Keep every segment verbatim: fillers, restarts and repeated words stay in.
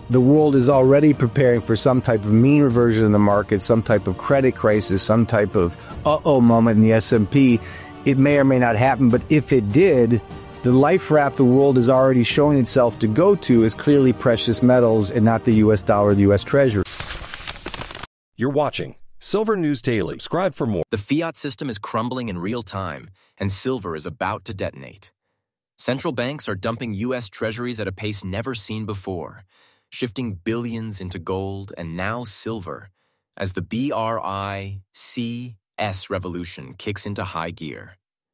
the world is already preparing for some type of mean reversion in the market, some type of credit crisis, some type of uh-oh moment in the S and P. It may or may not happen, but if it did, the life raft the world is already showing itself to go to is clearly precious metals and not the U S dollar or the U S Treasury. You're watching Silver News Daily. Subscribe for more. The fiat system is crumbling in real time, and silver is about to detonate. Central banks are dumping U S Treasuries at a pace never seen before, shifting billions into gold and now silver as the B R I C S revolution kicks into high gear.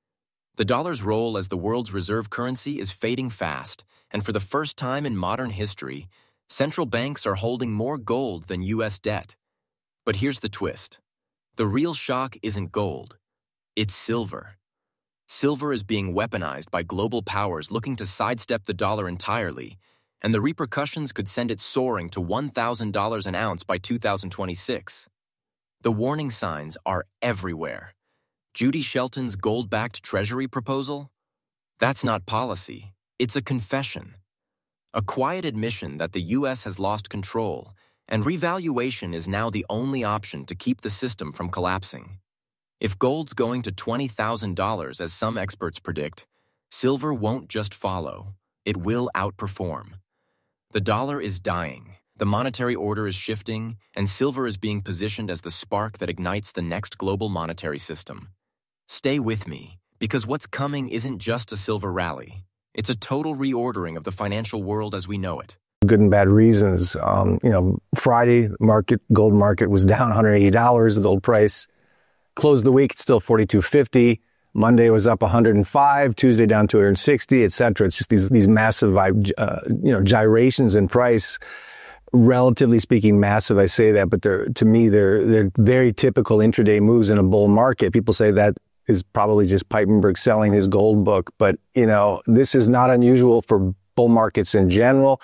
The dollar's role as the world's reserve currency is fading fast, and for the first time in modern history, central banks are holding more gold than U S debt. But here's the twist. The real shock isn't gold. It's silver. Silver is being weaponized by global powers looking to sidestep the dollar entirely, and the repercussions could send it soaring to one thousand dollars an ounce by two thousand twenty-six. The warning signs are everywhere. Judy Shelton's gold-backed treasury proposal? That's not policy. It's a confession. A quiet admission that the U S has lost control, and revaluation is now the only option to keep the system from collapsing. If gold's going to twenty thousand dollars, as some experts predict, silver won't just follow. It will outperform. The dollar is dying, the monetary order is shifting, and silver is being positioned as the spark that ignites the next global monetary system. Stay with me, because what's coming isn't just a silver rally. It's a total reordering of the financial world as we know it. Good and bad reasons. Um, you know, Friday, market, gold market was down one hundred eighty dollars. The gold price closed the week, it's still forty-two fifty. Monday was up one hundred five, Tuesday down two hundred sixty, et cetera. It's just these, these massive, uh, you know, gyrations in price. Relatively speaking, massive. I say that, but they're, to me, they're, they're very typical intraday moves in a bull market. People say that is probably just Piepenburg selling his gold book. But, you know, this is not unusual for bull markets in general.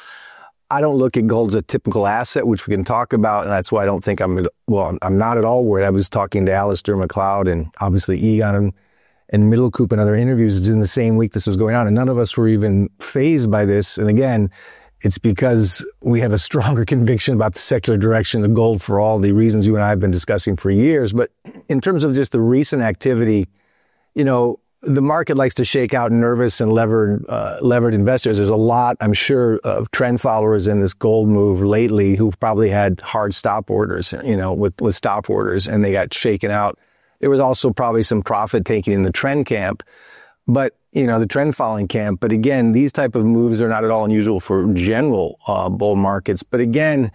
I don't look at gold as a typical asset, which we can talk about, and that's why I don't think I'm, well, I'm not at all worried. I was talking to Alistair McLeod and obviously Egon and, and Middlecoop and other interviews in the same week this was going on, and none of us were even fazed by this. And again, it's because we have a stronger conviction about the secular direction of gold for all the reasons you and I have been discussing for years. But in terms of just the recent activity, you know, the market likes to shake out nervous and levered, uh, levered investors. There's a lot, I'm sure, of trend followers in this gold move lately who probably had hard stop orders, you know, with, with stop orders, and they got shaken out. There was also probably some profit taking in the trend camp, but, you know, the trend following camp. But again, these type of moves are not at all unusual for general uh, bull markets. But again,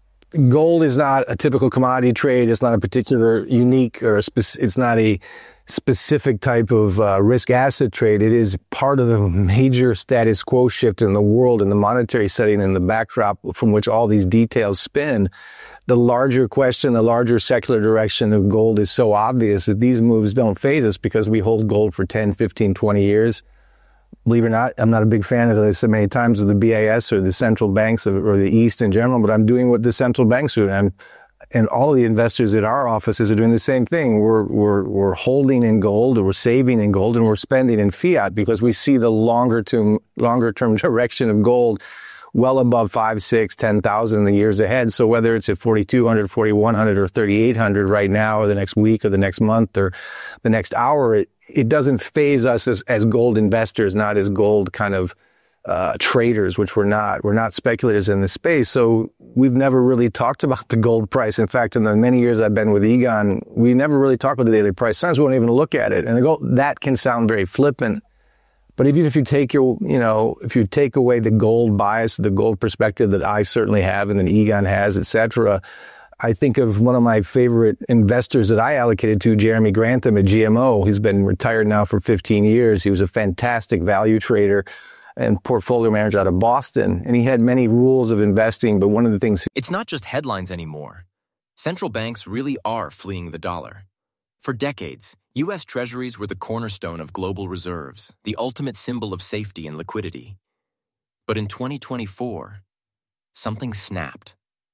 gold is not a typical commodity trade. It's not a particular unique or a spec- it's not a specific type of uh, risk asset trade. It is part of the major status quo shift in the world and the monetary setting and the backdrop from which all these details spin. The larger question, the larger secular direction of gold is so obvious that these moves don't faze us because we hold gold for ten, fifteen, twenty years. Believe it or not, I'm not a big fan, as I said many times, of the B I S or the central banks or the East in general, but I'm doing what the central banks do. And, and all of the investors at our offices are doing the same thing. We're, we're, we're holding in gold, or we're saving in gold, and we're spending in fiat because we see the longer term, longer term direction of gold well above five, six, ten thousand in the years ahead. So whether it's at forty-two hundred, forty-one hundred, or thirty-eight hundred right now, or the next week, or the next month, or the next hour, it, it doesn't faze us as, as gold investors, not as gold kind of uh, traders, which we're not. We're not speculators in the space. So we've never really talked about the gold price. In fact, in the many years I've been with Egon, we never really talked about the daily price. Sometimes we won't even look at it. And I go, that can sound very flippant. But even if you take your, you know, if you take away the gold bias, the gold perspective that I certainly have and that Egon has, et cetera, I think of one of my favorite investors that I allocated to, Jeremy Grantham at G M O. He's been retired now for fifteen years. He was a fantastic value trader and portfolio manager out of Boston. And he had many rules of investing, but one of the things... It's not just headlines anymore. Central banks really are fleeing the dollar. For decades, U S Treasuries were the cornerstone of global reserves, the ultimate symbol of safety and liquidity. But in twenty twenty-four, something snapped.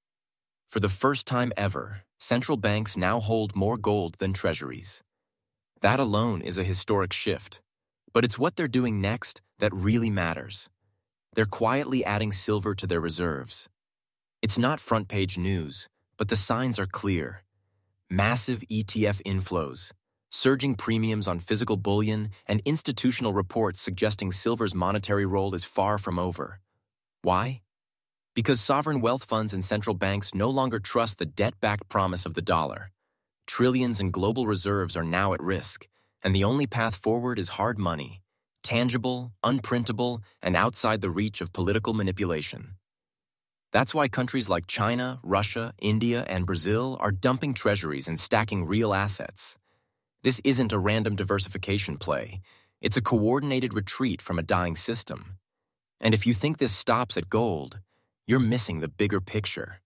For the first time ever, central banks now hold more gold than treasuries. That alone is a historic shift, but it's what they're doing next that really matters. They're quietly adding silver to their reserves. It's not front-page news, but the signs are clear. Massive E T F inflows, surging premiums on physical bullion, and institutional reports suggesting silver's monetary role is far from over. Why? Because sovereign wealth funds and central banks no longer trust the debt-backed promise of the dollar. Trillions in global reserves are now at risk, and the only path forward is hard money, tangible, unprintable, and outside the reach of political manipulation. That's why countries like China, Russia, India, and Brazil are dumping treasuries and stacking real assets. This isn't a random diversification play. It's a coordinated retreat from a dying system. And if you think this stops at gold, you're missing the bigger picture.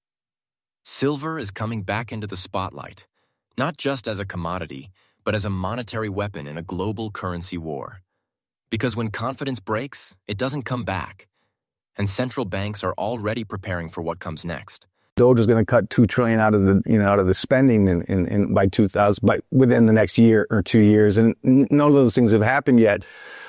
Silver is coming back into the spotlight, not just as a commodity, but as a monetary weapon in a global currency war. Because when confidence breaks, it doesn't come back. And central banks are already preparing for what comes next. Doge is going to cut two trillion dollars out of the, you know, out of the spending in, in, in by two thousand, by within the next year or two years. And none of those things have happened yet.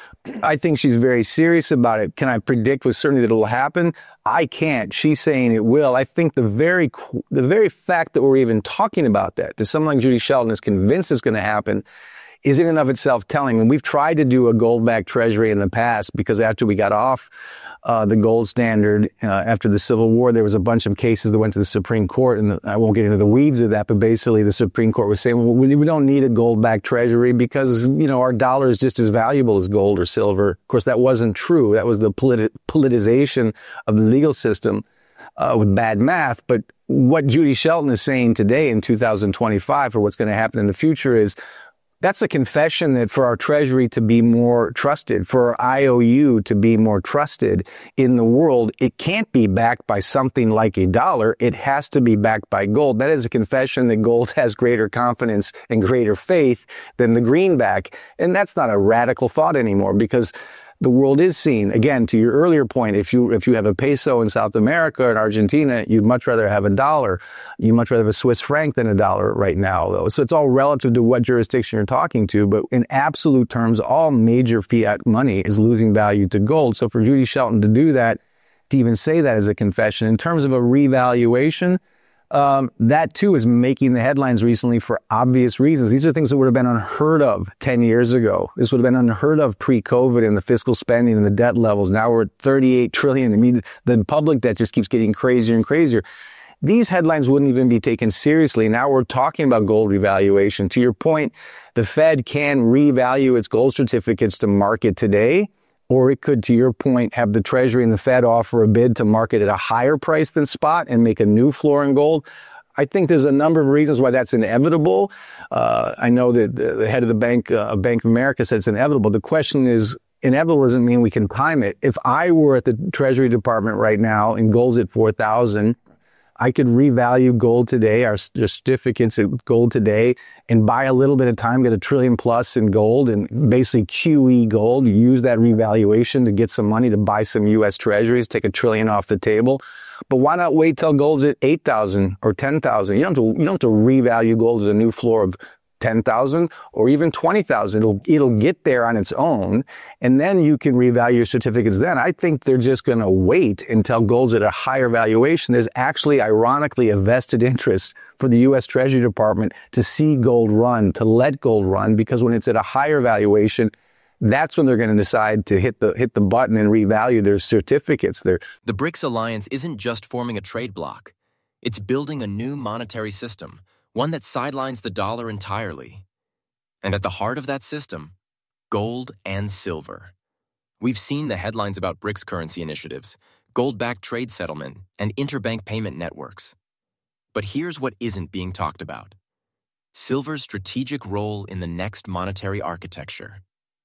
I think she's very serious about it. Can I predict with certainty that it will happen? I can't. She's saying it will. I think the very, the very fact that we're even talking about that, that someone like Judy Shelton is convinced it's going to happen, is in and of itself telling. And we've tried to do a gold-backed treasury in the past because after we got off uh, the gold standard, uh, after the Civil War, there was a bunch of cases that went to the Supreme Court, and I won't get into the weeds of that, but basically the Supreme Court was saying, well, we, we don't need a gold-backed treasury because, you know, our dollar is just as valuable as gold or silver. Of course, that wasn't true. That was the politi- politicization of the legal system uh, with bad math. But what Judy Shelton is saying today in two thousand twenty-five for what's going to happen in the future is, that's a confession that for our Treasury to be more trusted, for our I O U to be more trusted in the world, it can't be backed by something like a dollar. It has to be backed by gold. That is a confession that gold has greater confidence and greater faith than the greenback. And that's not a radical thought anymore because the world is seen. Again, to your earlier point, if you if you have a peso in South America and Argentina, you'd much rather have a dollar. You'd much rather have a Swiss franc than a dollar right now, though. So it's all relative to what jurisdiction you're talking to. But in absolute terms, all major fiat money is losing value to gold. So for Judy Shelton to do that, to even say that as a confession, in terms of a revaluation, Um, that too is making the headlines recently for obvious reasons. These are things that would have been unheard of ten years ago. This would have been unheard of pre-COVID in the fiscal spending and the debt levels. Now we're at thirty-eight trillion. I mean, the public debt just keeps getting crazier and crazier. These headlines wouldn't even be taken seriously. Now we're talking about gold revaluation. To your point, the Fed can revalue its gold certificates to market today. Or it could, to your point, have the Treasury and the Fed offer a bid to market at a higher price than spot and make a new floor in gold. I think there's a number of reasons why that's inevitable. Uh, I know that the head of the bank, uh, Bank of America, said it's inevitable. The question is, inevitable doesn't mean we can time it. If I were at the Treasury Department right now and gold's at four thousand, I could revalue gold today, our certificates of gold today, and buy a little bit of time, get a trillion plus in gold and basically Q E gold, use that revaluation to get some money to buy some U S treasuries, take a trillion off the table. But why not wait till gold's at eight thousand or ten thousand? You don't have to, you don't have to revalue gold at a new floor of ten thousand or even twenty thousand. It'll, it'll get there on its own. And then you can revalue your certificates then. I think they're just going to wait until gold's at a higher valuation. There's actually, ironically, a vested interest for the U S Treasury Department to see gold run, to let gold run, because when it's at a higher valuation, that's when they're going to decide to hit the hit the button and revalue their certificates. They're, The BRICS alliance isn't just forming a trade bloc. It's building a new monetary system, one that sidelines the dollar entirely. And at the heart of that system, gold and silver. We've seen the headlines about BRICS currency initiatives, gold-backed trade settlement, and interbank payment networks. But here's what isn't being talked about: silver's strategic role in the next monetary architecture.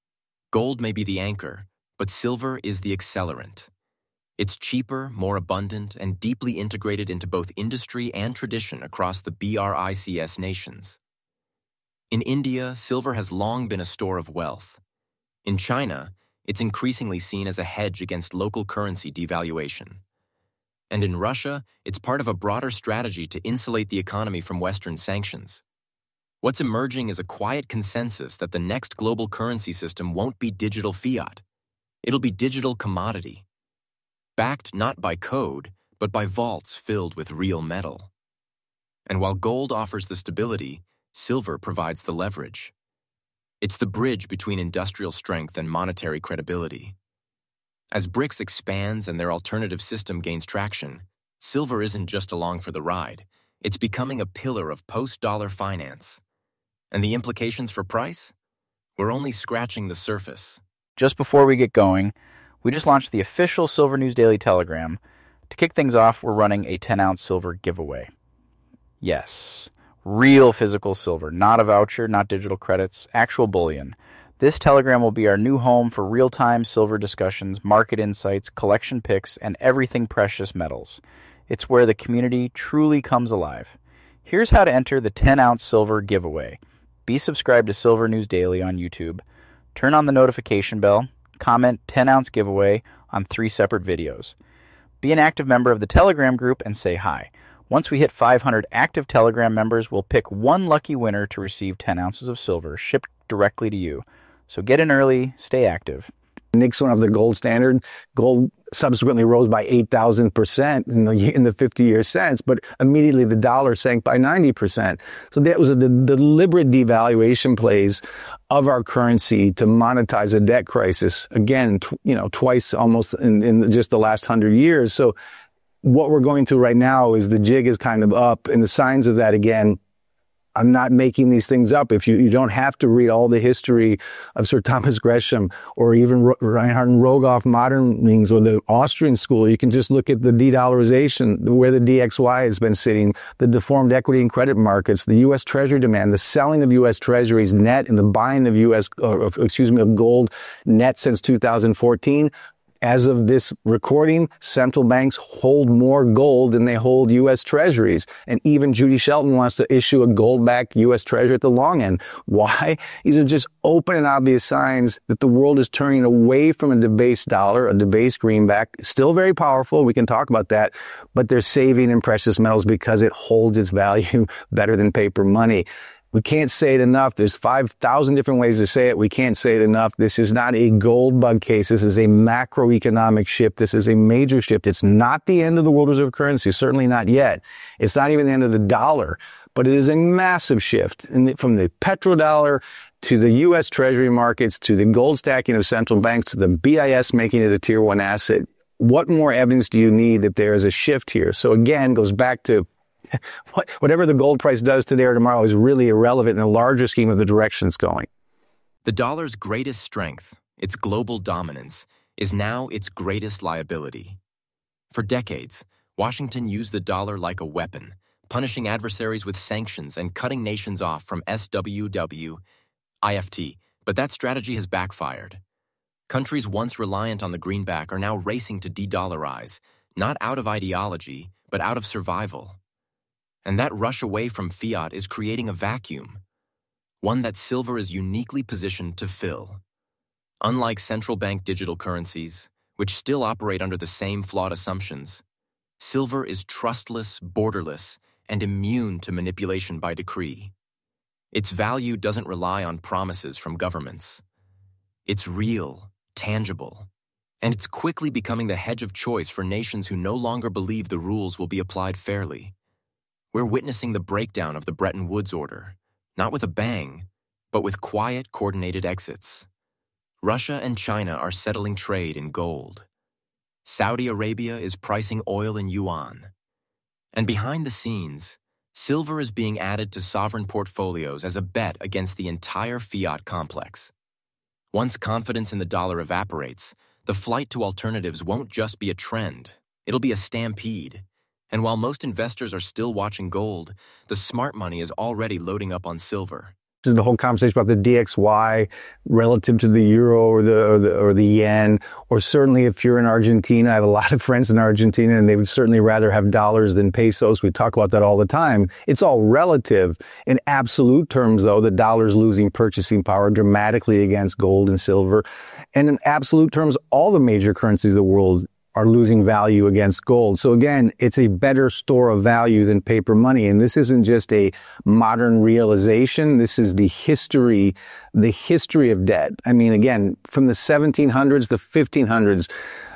Gold may be the anchor, but silver is the accelerant. It's cheaper, more abundant, and deeply integrated into both industry and tradition across the BRICS nations. In India, silver has long been a store of wealth. In China, it's increasingly seen as a hedge against local currency devaluation. And in Russia, it's part of a broader strategy to insulate the economy from Western sanctions. What's emerging is a quiet consensus that the next global currency system won't be digital fiat. It'll be digital commodity, backed not by code, but by vaults filled with real metal. And while gold offers the stability, silver provides the leverage. It's the bridge between industrial strength and monetary credibility. As BRICS expands and their alternative system gains traction, silver isn't just along for the ride. It's becoming a pillar of post-dollar finance. And the implications for price? We're only scratching the surface. Just before we get going, we just launched the official Silver News Daily Telegram. To kick things off, we're running a ten-ounce silver giveaway. Yes, real physical silver, not a voucher, not digital credits, actual bullion. This Telegram will be our new home for real-time silver discussions, market insights, collection picks, and everything precious metals. It's where the community truly comes alive. Here's how to enter the ten-ounce silver giveaway. Be subscribed to Silver News Daily on YouTube. Turn on the notification bell. Comment ten-ounce giveaway on three separate videos. Be an active member of the Telegram group and say hi. Once we hit five hundred active Telegram members, we'll pick one lucky winner to receive ten ounces of silver shipped directly to you. So get in early, stay active. Nixon of the gold standard. Gold subsequently rose by eight thousand percent in the in the fifty-year since, but immediately the dollar sank by ninety percent. So that was a de- deliberate devaluation plays of our currency to monetize a debt crisis. Again, tw- you know, twice almost in, in just the last hundred years. So what we're going through right now is the jig is kind of up, and the signs of that, again, I'm not making these things up. If you, you don't have to read all the history of Sir Thomas Gresham or even Ro- Reinhard and Rogoff modernings or the Austrian school. You can just look at the de-dollarization, where the D X Y has been sitting, the deformed equity and credit markets, the U S Treasury demand, the selling of U S Treasuries net and the buying of U S, or, excuse me, of gold net since two thousand fourteen. As of this recording, central banks hold more gold than they hold U S Treasuries. And even Judy Shelton wants to issue a gold-backed U S Treasury at the long end. Why? These are just open and obvious signs that the world is turning away from a debased dollar, a debased greenback. Still very powerful. We can talk about that. But they're saving in precious metals because it holds its value better than paper money. We can't say it enough. There's five thousand different ways to say it. We can't say it enough. This is not a gold bug case. This is a macroeconomic shift. This is a major shift. It's not the end of the world reserve currency. Certainly not yet. It's not even the end of the dollar, but it is a massive shift from the petrodollar to the U S Treasury markets, to the gold stacking of central banks, to the B I S making it a tier one asset. What more evidence do you need that there is a shift here? So again, goes back to What, whatever the gold price does today or tomorrow is really irrelevant in a larger scheme of the direction it's going. The dollar's greatest strength, its global dominance, is now its greatest liability. For decades, Washington used the dollar like a weapon, punishing adversaries with sanctions and cutting nations off from S W W, I F T, but that strategy has backfired. Countries once reliant on the greenback are now racing to de-dollarize, not out of ideology, but out of survival. And that rush away from fiat is creating a vacuum, one that silver is uniquely positioned to fill. Unlike central bank digital currencies, which still operate under the same flawed assumptions, silver is trustless, borderless, and immune to manipulation by decree. Its value doesn't rely on promises from governments. It's real, tangible, and it's quickly becoming the hedge of choice for nations who no longer believe the rules will be applied fairly. We're witnessing the breakdown of the Bretton Woods order, not with a bang, but with quiet, coordinated exits. Russia and China are settling trade in gold. Saudi Arabia is pricing oil in yuan. And behind the scenes, silver is being added to sovereign portfolios as a bet against the entire fiat complex. Once confidence in the dollar evaporates, the flight to alternatives won't just be a trend, it'll be a stampede. And while most investors are still watching gold, the smart money is already loading up on silver. This is the whole conversation about the D X Y relative to the euro or the, or the or the yen, or certainly if you're in Argentina. I have a lot of friends in Argentina, and they would certainly rather have dollars than pesos. We talk about that all the time. It's all relative. In absolute terms, though, the dollar's losing purchasing power dramatically against gold and silver. And in absolute terms, all the major currencies of the world are losing value against gold. So again, it's a better store of value than paper money. And this isn't just a modern realization. This is the history, the history of debt. I mean, again, from the seventeen hundreds, the fifteen hundreds,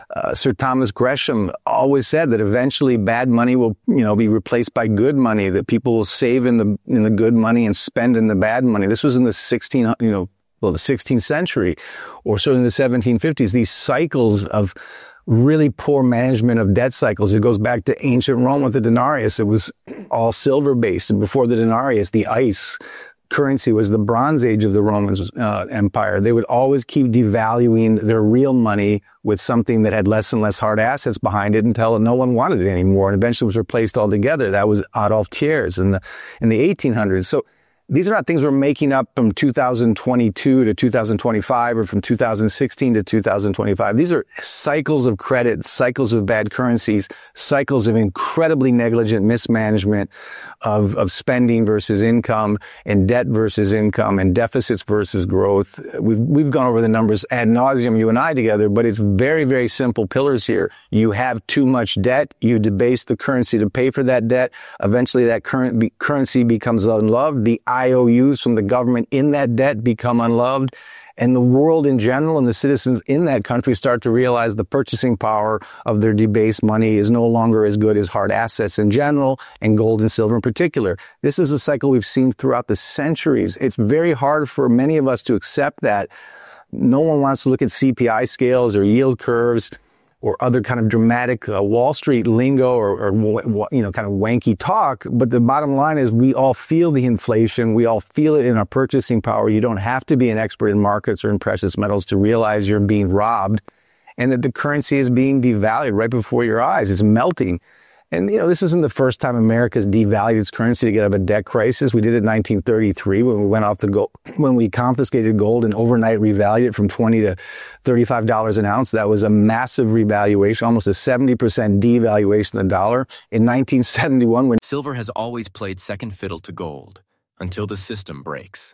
Uh, Sir Thomas Gresham always said that eventually bad money will, you know, be replaced by good money, that people will save in the, in the good money and spend in the bad money. This was in the sixteen, you know, well, the sixteenth century, or certainly the seventeen fifties, these cycles of really poor management of debt cycles. It goes back to ancient Rome with the denarius. It was all silver based. And before the denarius, the ice currency was the Bronze Age of the Roman uh, Empire. They would always keep devaluing their real money with something that had less and less hard assets behind it until no one wanted it anymore, and eventually was replaced altogether. That was Adolf Thiers in the in the eighteen hundreds. So these are not things we're making up from two thousand twenty-two to two thousand twenty-five or from two thousand sixteen to two thousand twenty-five. These are cycles of credit, cycles of bad currencies, cycles of incredibly negligent mismanagement of, of spending versus income, and debt versus income, and deficits versus growth. We've, we've gone over the numbers ad nauseum, you and I together, but it's very, very simple pillars here. You have too much debt. You debase the currency to pay for that debt. Eventually that current be, currency becomes unloved. The I O Us from the government in that debt become unloved, and the world in general and the citizens in that country start to realize the purchasing power of their debased money is no longer as good as hard assets in general, and gold and silver in particular. This is a cycle we've seen throughout the centuries. It's very hard for many of us to accept that. No one wants to look at C P I scales or yield curves or other kind of dramatic uh, Wall Street lingo or, or, you know, kind of wanky talk. But the bottom line is we all feel the inflation. We all feel it in our purchasing power. You don't have to be an expert in markets or in precious metals to realize you're being robbed and that the currency is being devalued right before your eyes. It's melting. And, you know, this isn't the first time America's devalued its currency to get out of a debt crisis. We did it in nineteen thirty-three when we went off the gold, when we confiscated gold and overnight revalued it from twenty to thirty-five dollars an ounce. That was a massive revaluation, almost a seventy percent devaluation of the dollar. In nineteen seventy-one, when Silver has always played second fiddle to gold until the system breaks.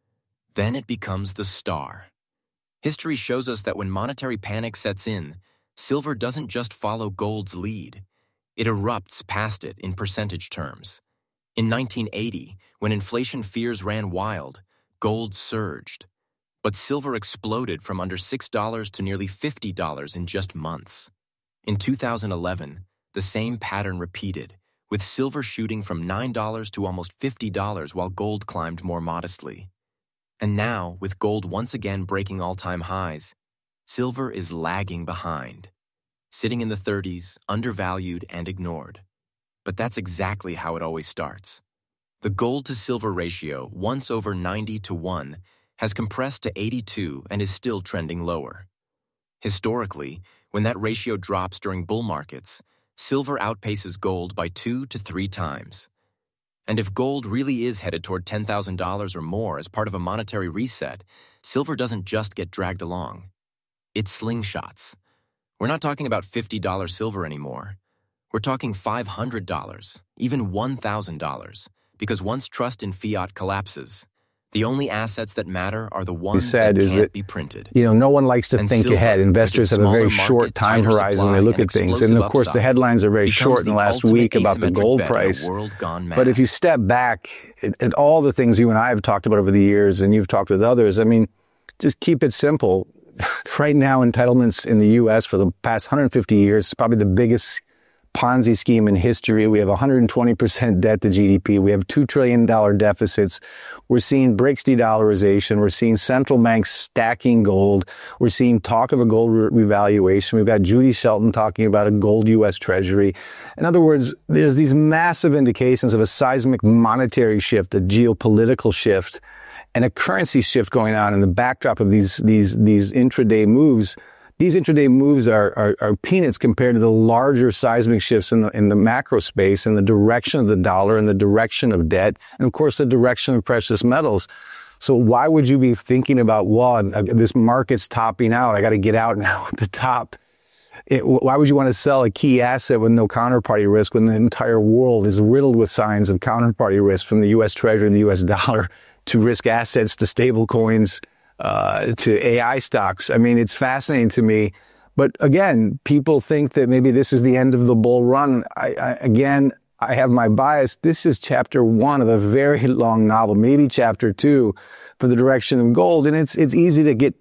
Then it becomes the star. History shows us that when monetary panic sets in, silver doesn't just follow gold's lead. It erupts past it in percentage terms. In nineteen eighty, when inflation fears ran wild, gold surged. But silver exploded from under six dollars to nearly fifty dollars in just months. In two thousand eleven, the same pattern repeated, with silver shooting from nine dollars to almost fifty dollars while gold climbed more modestly. And now, with gold once again breaking all-time highs, silver is lagging behind, sitting in the thirties, undervalued and ignored. But that's exactly how it always starts. The gold-to-silver ratio, once over ninety to one, has compressed to eighty-two and is still trending lower. Historically, when that ratio drops during bull markets, silver outpaces gold by two to three times. And if gold really is headed toward ten thousand dollars or more as part of a monetary reset, silver doesn't just get dragged along. It slingshots. We're not talking about fifty dollars silver anymore. We're talking five hundred dollars, even one thousand dollars, because once trust in fiat collapses, the only assets that matter are the ones said that is can't that, be printed. You know, no one likes to And think silver, ahead. Investors with have its a very smaller short market, time tighter horizon when they supply, look and at things. And explosive of course, the upside headlines are very becomes short in the the last ultimate week about the asymmetric gold bet in a price. world gone mad. But if you step back at, at all the things you and I have talked about over the years, and you've talked with others, I mean, just keep it simple. Right now, entitlements in the U S for the past one hundred fifty years is probably the biggest Ponzi scheme in history. We have one hundred twenty percent debt to G D P. We have two trillion dollars deficits. We're seeing BRICS de-dollarization. We're seeing central banks stacking gold. We're seeing talk of a gold re- revaluation. We've got Judy Shelton talking about a gold U S Treasury. In other words, there's these massive indications of a seismic monetary shift, a geopolitical shift, and a currency shift going on in the backdrop of these, these, these intraday moves. These intraday moves are, are, are peanuts compared to the larger seismic shifts in the, in the macro space and the direction of the dollar and the direction of debt and, of course, the direction of precious metals. So why would you be thinking about, well, this market's topping out, I got to get out now at the top? It, why would you want to sell a key asset with no counterparty risk when the entire world is riddled with signs of counterparty risk, from the U S Treasury and the U S dollar to risk assets to stable coins? Uh, to A I stocks. I mean, it's fascinating to me. But again, people think that maybe this is the end of the bull run. I, I, again, I have my bias. This is chapter one of a very long novel, maybe chapter two for the direction of gold. And it's, it's easy to get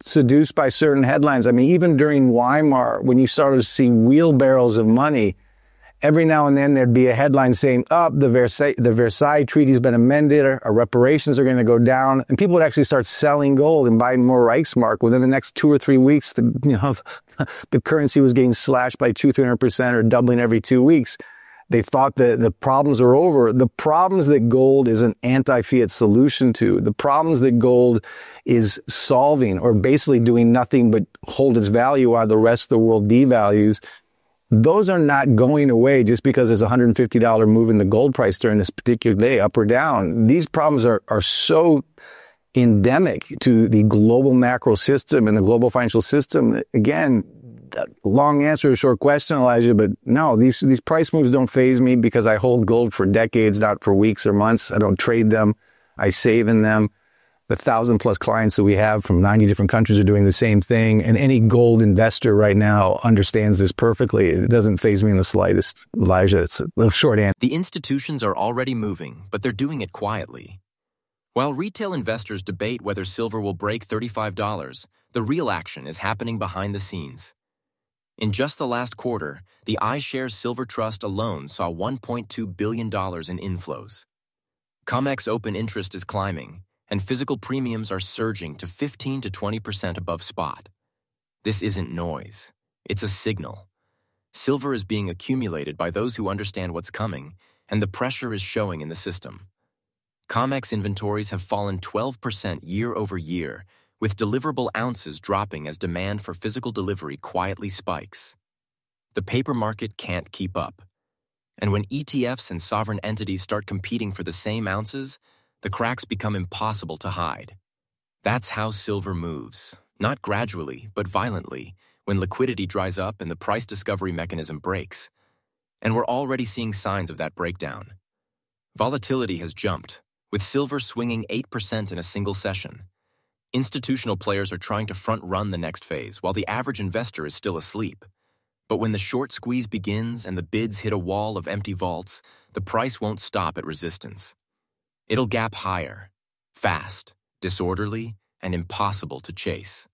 seduced by certain headlines. I mean, even during Weimar, when you started to see wheelbarrows of money, every now and then there'd be a headline saying, oh, the Versailles, the Versailles Treaty has been amended, our, our reparations are going to go down. And people would actually start selling gold and buying more Reichsmark. Within the next two or three weeks, the, you know, the currency was getting slashed by two, three hundred percent or doubling every two weeks. They thought that the problems are over. The problems that gold is an anti-fiat solution to, the problems that gold is solving or basically doing nothing but hold its value while the rest of the world devalues, those are not going away just because there's a one hundred fifty dollars move in the gold price during this particular day, up or down. These problems are, are so endemic to the global macro system and the global financial system. Again, long answer to a short question, Elijah, but no, these these price moves don't faze me because I hold gold for decades, not for weeks or months. I don't trade them. I save in them. The thousand plus clients that we have from ninety different countries are doing the same thing. And any gold investor right now understands this perfectly. It doesn't faze me in the slightest, Elijah. It's a short answer. The institutions are already moving, but they're doing it quietly. While retail investors debate whether silver will break thirty-five dollars, the real action is happening behind the scenes. In just the last quarter, the iShares Silver Trust alone saw one point two billion dollars in inflows. COMEX open interest is climbing, and physical premiums are surging to fifteen to twenty percent above spot. This isn't noise. It's a signal. Silver is being accumulated by those who understand what's coming, and the pressure is showing in the system. COMEX inventories have fallen twelve percent year over year, with deliverable ounces dropping as demand for physical delivery quietly spikes. The paper market can't keep up. And when E T Fs and sovereign entities start competing for the same ounces, the cracks become impossible to hide. That's how silver moves, not gradually, but violently, when liquidity dries up and the price discovery mechanism breaks. And we're already seeing signs of that breakdown. Volatility has jumped, with silver swinging eight percent in a single session. Institutional players are trying to front-run the next phase, while the average investor is still asleep. But when the short squeeze begins and the bids hit a wall of empty vaults, the price won't stop at resistance. It'll gap higher, fast, disorderly, and impossible to chase.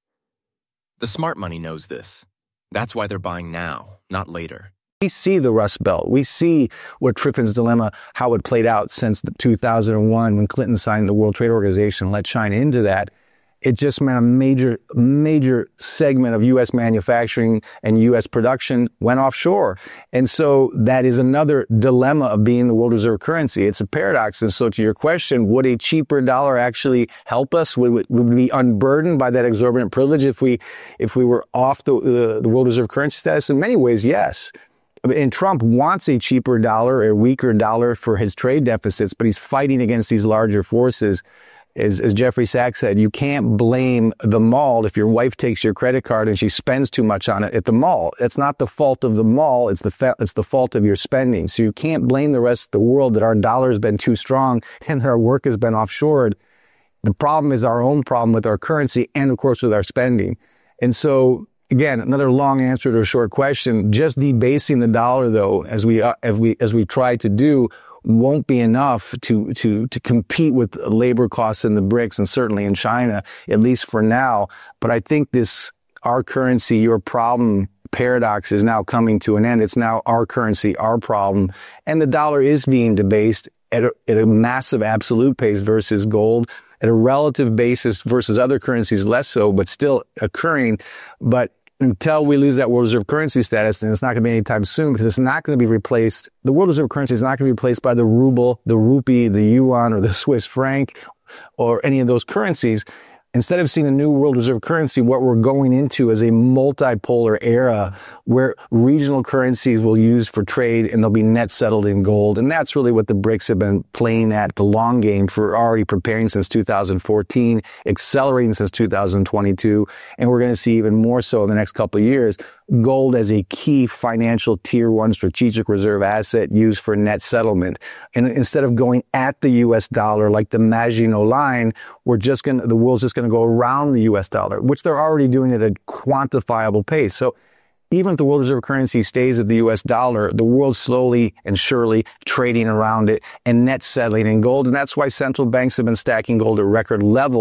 The smart money knows this. That's why they're buying now, not later. We see the Rust Belt. We see what Triffin's dilemma, how it played out since two thousand one when Clinton signed the World Trade Organization and let China into that. It just meant a major, major segment of U S manufacturing and U S production went offshore. And so that is another dilemma of being the world reserve currency. It's a paradox. And so to your question, would a cheaper dollar actually help us? Would, would we be unburdened by that exorbitant privilege if we, if we were off the, uh, the world reserve currency status? In many ways, yes. And Trump wants a cheaper dollar, a weaker dollar for his trade deficits, but he's fighting against these larger forces. As, as Jeffrey Sachs said, you can't blame the mall if your wife takes your credit card and she spends too much on it at the mall. It's not the fault of the mall. It's the fa- it's the fault of your spending. So you can't blame the rest of the world that our dollar has been too strong and that our work has been offshored. The problem is our own problem with our currency and, of course, with our spending. And so, again, another long answer to a short question. Just debasing the dollar, though, as we uh, as we as we try to do, won't be enough to, to, to compete with labor costs in the BRICS and certainly in China, at least for now. But I think this our currency, your problem paradox is now coming to an end. It's now our currency, our problem. And the dollar is being debased at a, at a massive absolute pace versus gold, at a relative basis versus other currencies, less so, but still occurring. But until we lose that world reserve currency status, and it's not going to be anytime soon because it's not going to be replaced. The world reserve currency is not going to be replaced by the ruble, the rupee, the yuan, or the Swiss franc, or any of those currencies. Instead of seeing a new world reserve currency, what we're going into is a multipolar era where regional currencies will use for trade and they'll be net settled in gold. And that's really what the BRICS have been playing at the long game for already preparing since two thousand fourteen, accelerating since two thousand twenty-two. And we're going to see even more so in the next couple of years. Gold as a key financial tier one strategic reserve asset used for net settlement. And instead of going at the U S dollar like the Maginot Line, we're just going to, the world's just going to go around the U S dollar, which they're already doing at a quantifiable pace. So even if the world reserve currency stays at the U S dollar, the world's slowly and surely trading around it and net settling in gold. And that's why central banks have been stacking gold at record levels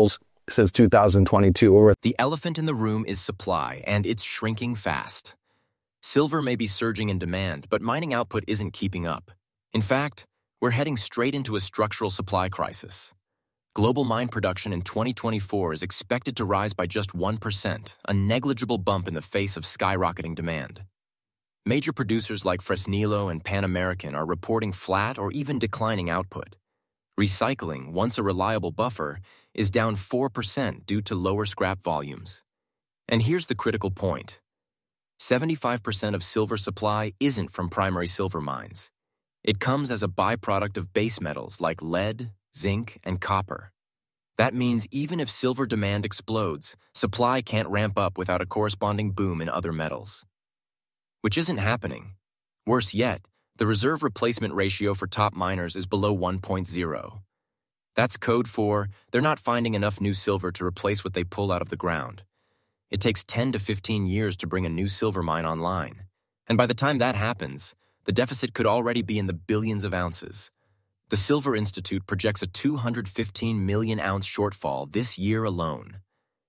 since two thousand twenty-two. Or The elephant in the room is supply, and it's shrinking fast. Silver may be surging in demand, but mining output isn't keeping up. In fact, we're heading straight into a structural supply crisis. Global mine production in twenty twenty-four is expected to rise by just one percent, a negligible bump in the face of skyrocketing demand. Major producers like Fresnillo and Pan American are reporting flat or even declining output. Recycling, once a reliable buffer, is down four percent due to lower scrap volumes. And here's the critical point. seventy-five percent of silver supply isn't from primary silver mines. It comes as a byproduct of base metals like lead, zinc, and copper. That means even if silver demand explodes, supply can't ramp up without a corresponding boom in other metals. Which isn't happening. Worse yet, the reserve replacement ratio for top miners is below one point oh. That's code for they're not finding enough new silver to replace what they pull out of the ground. It takes ten to fifteen years to bring a new silver mine online. And by the time that happens, the deficit could already be in the billions of ounces. The Silver Institute projects a two hundred fifteen million ounce shortfall this year alone.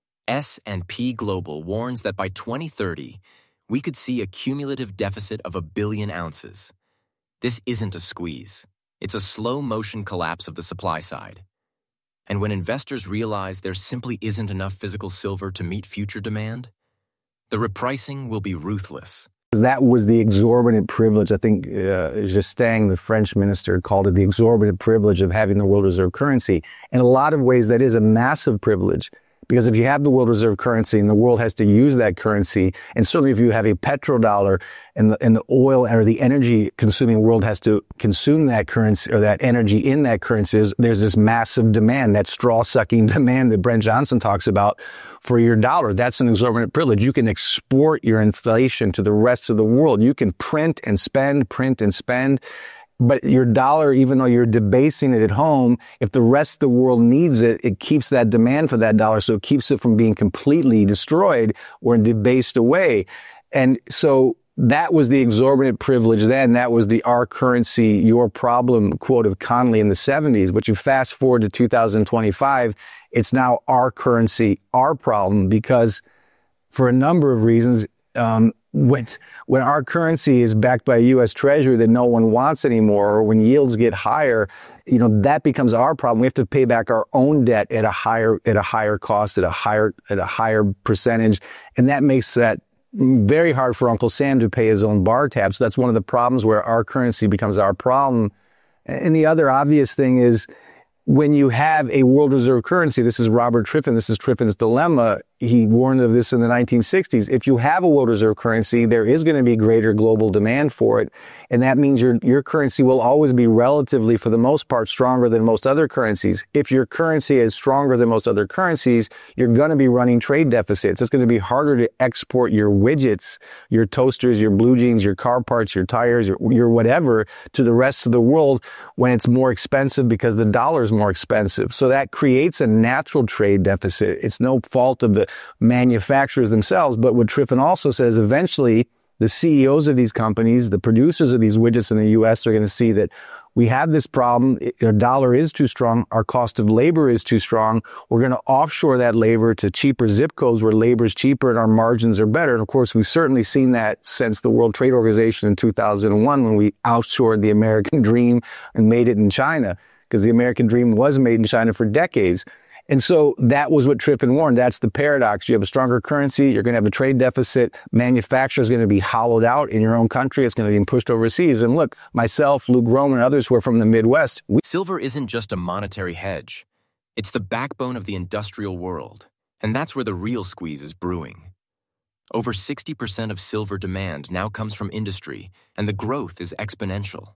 S and P Global warns that by twenty thirty, we could see a cumulative deficit of a billion ounces. This isn't a squeeze. It's a slow-motion collapse of the supply side. And when investors realize there simply isn't enough physical silver to meet future demand, the repricing will be ruthless. that was the exorbitant privilege. I think uh, Justin, the French minister, called it the exorbitant privilege of having the world reserve currency. In a lot of ways, that is a massive privilege. Because if you have the world reserve currency and the world has to use that currency, and certainly if you have a petrodollar and the, and the oil or the energy consuming world has to consume that currency or that energy in that currency, there's this massive demand, that straw sucking demand that Brent Johnson talks about for your dollar. That's an exorbitant privilege. You can export your inflation to the rest of the world. You can print and spend, print and spend. But your dollar, even though you're debasing it at home, if the rest of the world needs it, it keeps that demand for that dollar. So it keeps it from being completely destroyed or debased away. And so that was the exorbitant privilege then. That was the our currency, your problem quote of Connolly in the seventies. But you fast forward to two thousand twenty-five, it's now our currency, our problem, because for a number of reasons, um, When, when our currency is backed by a U S Treasury that no one wants anymore, or when yields get higher, you know, that becomes our problem. We have to pay back our own debt at a higher, at a higher cost, at a higher, at a higher percentage. And that makes that very hard for Uncle Sam to pay his own bar tab. So that's one of the problems where our currency becomes our problem. And the other obvious thing is, when you have a world reserve currency, this is Robert Triffin, this is Triffin's dilemma. He warned of this in the nineteen sixties. If you have a world reserve currency, there is going to be greater global demand for it. And that means your, your currency will always be relatively, for the most part, stronger than most other currencies. If your currency is stronger than most other currencies, you're going to be running trade deficits. It's going to be harder to export your widgets, your toasters, your blue jeans, your car parts, your tires, your, your whatever to the rest of the world when it's more expensive because the dollar is more expensive. So that creates a natural trade deficit. It's no fault of the manufacturers themselves. But what Triffin also says, eventually the C E Os of these companies, the producers of these widgets in the U S are going to see that we have this problem. Our dollar is too strong. Our cost of labor is too strong. We're going to offshore that labor to cheaper zip codes where labor is cheaper and our margins are better. And of course, we've certainly seen that since the World Trade Organization in two thousand one when we outshored the American dream and made it in China, because the American dream was made in China for decades. And so that was what Triffin warned. That's the paradox. You have a stronger currency. You're going to have a trade deficit. Manufacture is going to be hollowed out in your own country. It's going to be pushed overseas. And look, myself, Luke Roman, and others who are from the Midwest. We- Silver isn't just a monetary hedge. It's the backbone of the industrial world. And that's where the real squeeze is brewing. Over sixty percent of silver demand now comes from industry, and the growth is exponential.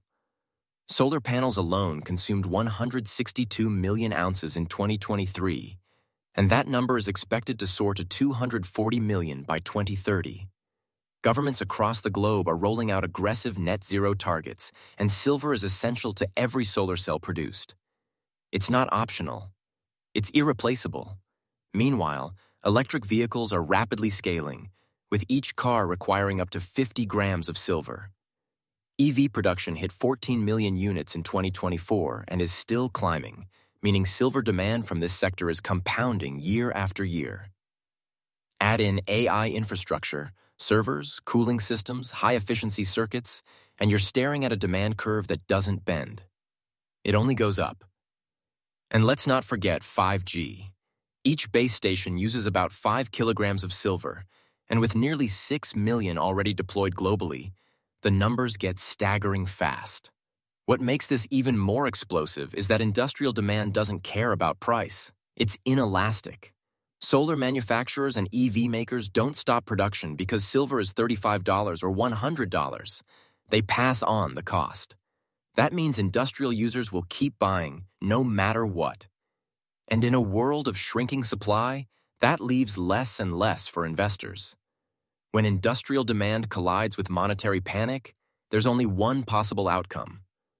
Solar panels alone consumed one hundred sixty-two million ounces in twenty twenty-three, and that number is expected to soar to two hundred forty million by twenty thirty. Governments across the globe are rolling out aggressive net zero targets, and silver is essential to every solar cell produced. It's not optional. It's irreplaceable. Meanwhile, electric vehicles are rapidly scaling, with each car requiring up to fifty grams of silver. E V production hit fourteen million units in twenty twenty-four and is still climbing, meaning silver demand from this sector is compounding year after year. Add in A I infrastructure, servers, cooling systems, high-efficiency circuits, and you're staring at a demand curve that doesn't bend. It only goes up. And let's not forget five G. Each base station uses about five kilograms of silver, and with nearly six million already deployed globally, the numbers get staggering fast. What makes this even more explosive is that industrial demand doesn't care about price. It's inelastic. Solar manufacturers and E V makers don't stop production because silver is thirty-five dollars or one hundred dollars. They pass on the cost. That means industrial users will keep buying no matter what. And in a world of shrinking supply, that leaves less and less for investors. When industrial demand collides with monetary panic, there's only one possible outcome: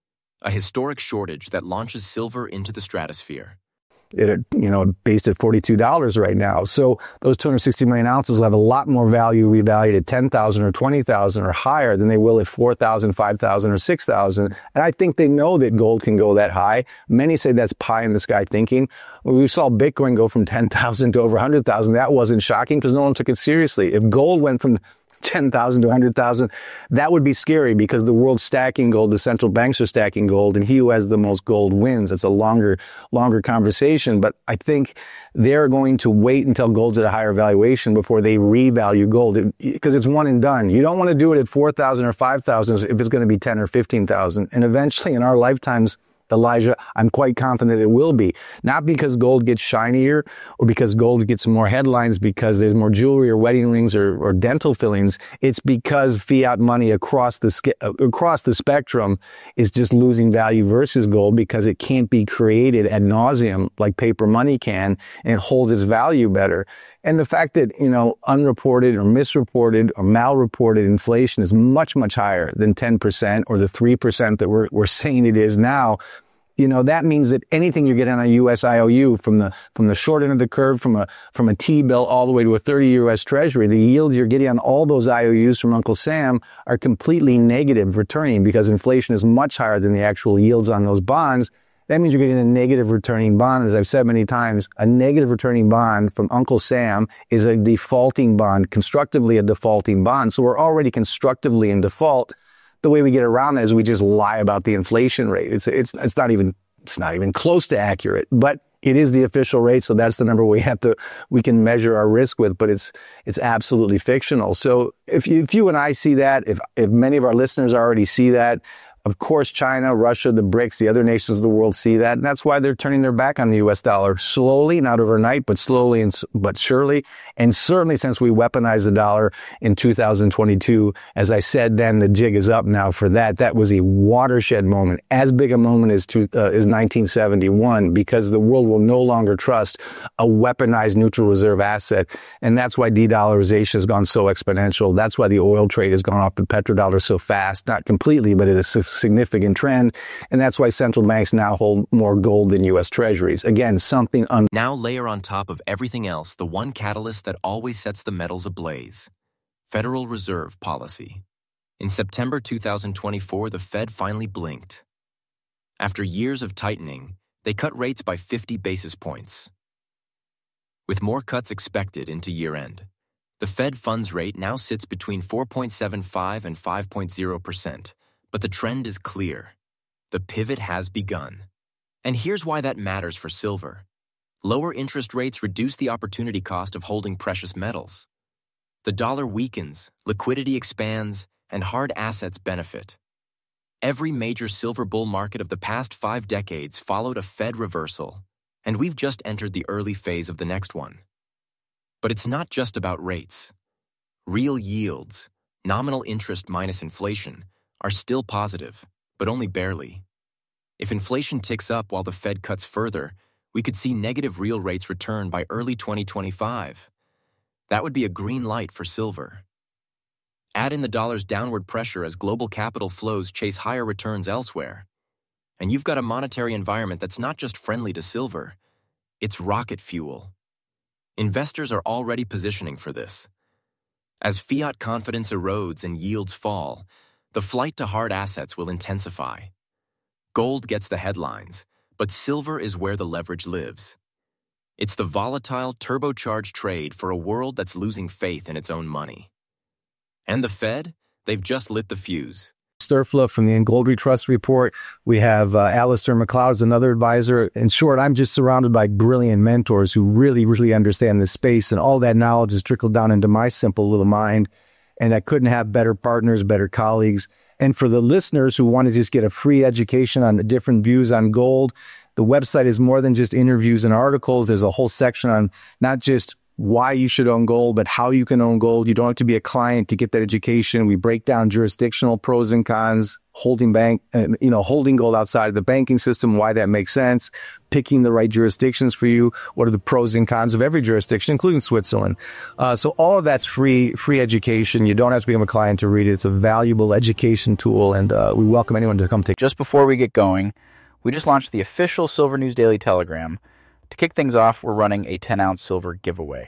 a historic shortage that launches silver into the stratosphere. It, you know, based at forty-two dollars right now. So those two hundred sixty million ounces will have a lot more value revalued at ten thousand or twenty thousand or higher than they will at four thousand, five thousand, or six thousand. And I think they know that gold can go that high. Many say that's pie in the sky thinking. When we saw Bitcoin go from ten thousand to over one hundred thousand, that wasn't shocking because no one took it seriously. If gold went from ten thousand to one hundred thousand, that would be scary because the world's stacking gold, the central banks are stacking gold, and he who has the most gold wins. It's a longer, longer conversation, but I think they're going to wait until gold's at a higher valuation before they revalue gold because it's one and done. You don't want to do it at four thousand or five thousand if it's going to be ten or fifteen thousand. And eventually in our lifetimes, Elijah, I'm quite confident it will be. Not because gold gets shinier or because gold gets more headlines because there's more jewelry or wedding rings or, or dental fillings. It's because fiat money across the across the spectrum is just losing value versus gold because it can't be created ad nauseum like paper money can, and it holds its value better. And the fact that, you know, unreported or misreported or malreported inflation is much, much higher than ten percent or the three percent that we're, we're saying it is now, you know, that means that anything you're getting on a U S I O U from the, from the short end of the curve, from a, from a T-bill all the way to a thirty-year U S Treasury, the yields you're getting on all those I O Us from Uncle Sam are completely negative returning because inflation is much higher than the actual yields on those bonds. That means you're getting a negative returning bond. As I've said many times, a negative returning bond from Uncle Sam is a defaulting bond, constructively a defaulting bond. So we're already constructively in default. The way we get around that is we just lie about the inflation rate. It's, it's, it's not even, it's not even close to accurate, but it is the official rate. So that's the number we have to, we can measure our risk with, but it's, it's absolutely fictional. So if you, if you and I see that, if, if many of our listeners already see that, of course, China, Russia, the BRICS, the other nations of the world see that, and that's why they're turning their back on the U S dollar slowly, not overnight, but slowly and but surely. And certainly since we weaponized the dollar in two thousand twenty-two, as I said then, the jig is up now for that. That was a watershed moment, as big a moment as, to, uh, as nineteen seventy-one, because the world will no longer trust a weaponized neutral reserve asset. And that's why de-dollarization has gone so exponential. That's why the oil trade has gone off the petrodollar so fast, not completely, but it is a significant trend, and that's why central banks now hold more gold than U S Treasuries. Again, something un- Now layer on top of everything else the one catalyst that always sets the metals ablaze: Federal Reserve policy. In September two thousand twenty-four, the Fed finally blinked. After years of tightening, they cut rates by fifty basis points. With more cuts expected into year-end, the Fed funds rate now sits between four point seven five and five point zero percent. But the trend is clear. The pivot has begun. And here's why that matters for silver. Lower interest rates reduce the opportunity cost of holding precious metals. The dollar weakens, liquidity expands, and hard assets benefit. Every major silver bull market of the past five decades followed a Fed reversal, and we've just entered the early phase of the next one. But it's not just about rates. Real yields, nominal interest minus inflation, are still positive, but only barely. If inflation ticks up while the Fed cuts further, we could see negative real rates return by early twenty twenty-five. That would be a green light for silver. Add in the dollar's downward pressure as global capital flows chase higher returns elsewhere, and you've got a monetary environment that's not just friendly to silver, it's rocket fuel. Investors are already positioning for this. As fiat confidence erodes and yields fall, the flight to hard assets will intensify. Gold gets the headlines, But silver is where the leverage lives. It's the volatile, turbocharged trade for a world that's losing faith in its own money. And the Fed? They've just lit the fuse. Sturfla from the Gold Trust Report. We have uh, Alistair McLeod as another advisor. In short, I'm just surrounded by brilliant mentors who really, really understand this space, and all that knowledge has trickled down into my simple little mind. And I couldn't have better partners, better colleagues. And for the listeners who want to just get a free education on the different views on gold, the website is more than just interviews and articles. There's a whole section on not just why you should own gold, but how you can own gold. You don't have to be a client to get that education. We break down jurisdictional pros and cons, holding bank, uh, you know, holding gold outside of the banking system, why that makes sense, picking the right jurisdictions for you. What are the pros and cons of every jurisdiction, including Switzerland? Uh, so all of that's free, free education. You don't have to become a client to read it. It's a valuable education tool, and uh, we welcome anyone to come take. Just before we get going, we just launched the official Silver News Daily Telegram. To kick things off, we're running a ten ounce silver giveaway.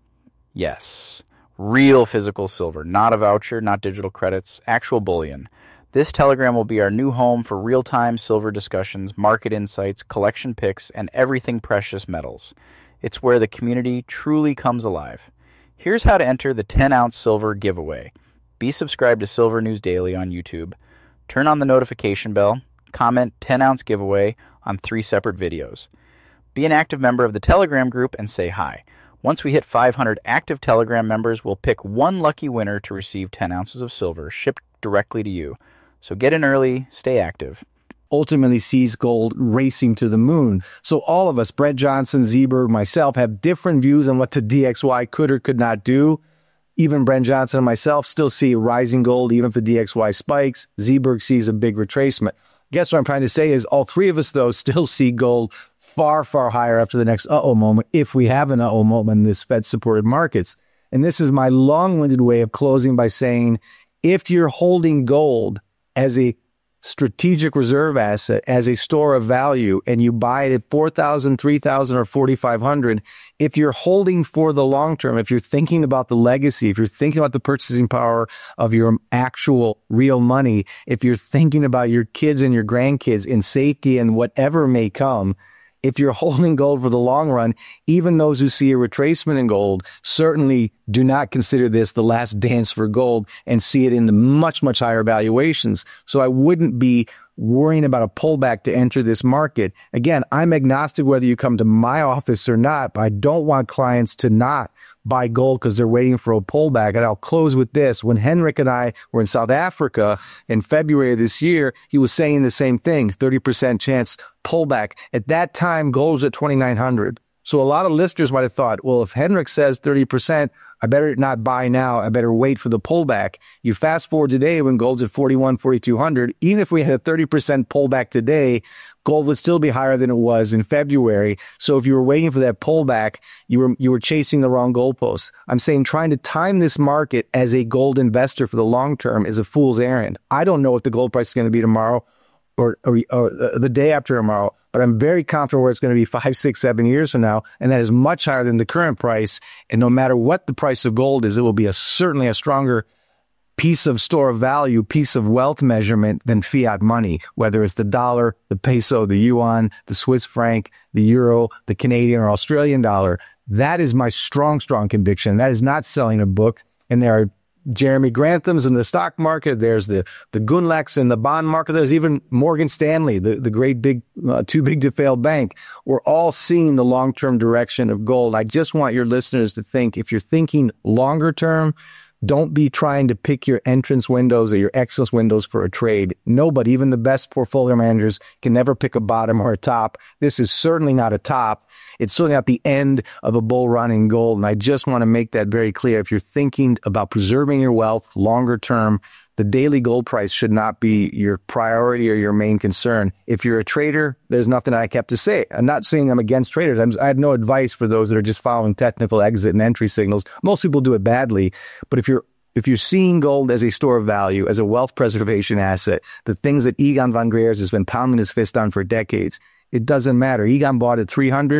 Yes, real physical silver, not a voucher, not digital credits, actual bullion. This Telegram will be our new home for real-time silver discussions, market insights, collection picks, and everything precious metals. It's where the community truly comes alive. Here's how to enter the ten ounce silver giveaway. Be subscribed to Silver News Daily on YouTube. Turn on the notification bell. Comment ten ounce giveaway on three separate videos. Be an active member of the Telegram group and say hi. Once we hit five hundred active Telegram members, we'll pick one lucky winner to receive ten ounces of silver shipped directly to you. So get in early, stay active. Ultimately sees gold racing to the moon. So all of us, Brett Johnson, Zeberg, myself, have different views on what the D X Y could or could not do. Even Brent Johnson and myself still see rising gold even if the D X Y spikes. Zeberg sees a big retracement. Guess what I'm trying to say is all three of us, though, still see gold far, far higher after the next uh-oh moment, if we have an uh-oh moment in this Fed-supported markets. And this is my long-winded way of closing by saying, if you're holding gold as a strategic reserve asset, as a store of value, and you buy it at four thousand, three thousand, or forty-five hundred, if you're holding for the long term, if you're thinking about the legacy, if you're thinking about the purchasing power of your actual real money, if you're thinking about your kids and your grandkids in safety and whatever may come, if you're holding gold for the long run, even those who see a retracement in gold certainly do not consider this the last dance for gold and see it in the much, much higher valuations. So I wouldn't be worrying about a pullback to enter this market. Again, I'm agnostic whether you come to my office or not, but I don't want clients to not buy gold because they're waiting for a pullback. And I'll close with this. When Henrik and I were in South Africa in February of this year, he was saying the same thing, thirty percent chance pullback. At that time, gold was at twenty-nine hundred. So a lot of listeners might have thought, well, if Henrik says thirty percent, I better not buy now. I better wait for the pullback. You fast forward today when gold's at forty-one, forty-two hundred. Even if we had a thirty percent pullback today, gold would still be higher than it was in February. So if you were waiting for that pullback, you were you were chasing the wrong goalposts. I'm saying trying to time this market as a gold investor for the long term is a fool's errand. I don't know what the gold price is going to be tomorrow or, or, or the day after tomorrow, but I'm very confident where it's going to be five, six, seven years from now, and that is much higher than the current price. And no matter what the price of gold is, it will be a certainly a stronger piece of store of value, piece of wealth measurement than fiat money, whether it's the dollar, the peso, the yuan, the Swiss franc, the euro, the Canadian or Australian dollar. That is my strong, strong conviction. That is not selling a book. And there are Jeremy Granthams in the stock market. There's the, the Gunlaks in the bond market. There's even Morgan Stanley, the, the great big, uh, too big to fail bank. We're all seeing the long-term direction of gold. I just want your listeners to think, if you're thinking longer term, don't be trying to pick your entrance windows or your exit windows for a trade. Nobody, even the best portfolio managers, can never pick a bottom or a top. This is certainly not a top. It's certainly not the end of a bull run in gold. And I just want to make that very clear. If you're thinking about preserving your wealth longer term, the daily gold price should not be your priority or your main concern. If you're a trader, there's nothing I have to say. I'm not saying I'm against traders. I'm, I have no advice for those that are just following technical exit and entry signals. Most people do it badly. But if you're if you're seeing gold as a store of value, as a wealth preservation asset, the things that Egon von Greyerz has been pounding his fist on for decades, it doesn't matter. Egon bought at three hundred.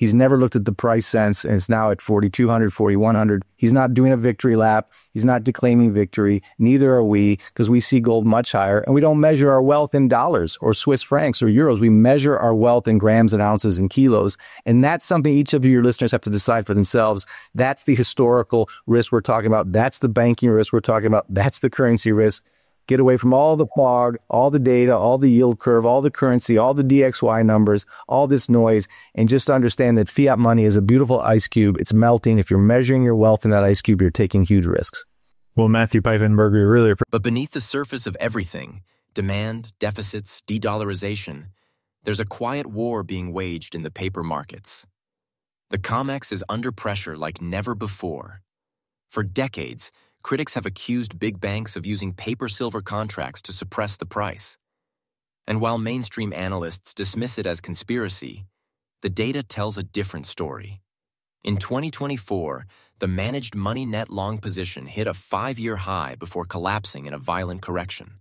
He's never looked at the price since, and it's now at forty-two hundred, forty-one hundred. He's not doing a victory lap. He's not declaiming victory. Neither are we, because we see gold much higher, and we don't measure our wealth in dollars or Swiss francs or euros. We measure our wealth in grams and ounces and kilos, and that's something each of your listeners have to decide for themselves. That's the historical risk we're talking about. That's the banking risk we're talking about. That's the currency risk. Get away from all the fog, all the data, all the yield curve, all the currency, all the D X Y numbers, all this noise, and just understand that fiat money is a beautiful ice cube. It's melting. If you're measuring your wealth in that ice cube, you're taking huge risks. Well, Matthew Pfeifenberger, really... But beneath the surface of everything, demand, deficits, de-dollarization, there's a quiet war being waged in the paper markets. The COMEX is under pressure like never before. For decades, critics have accused big banks of using paper silver contracts to suppress the price. And while mainstream analysts dismiss it as conspiracy, the data tells a different story. In twenty twenty-four, the managed money net long position hit a five-year high before collapsing in a violent correction.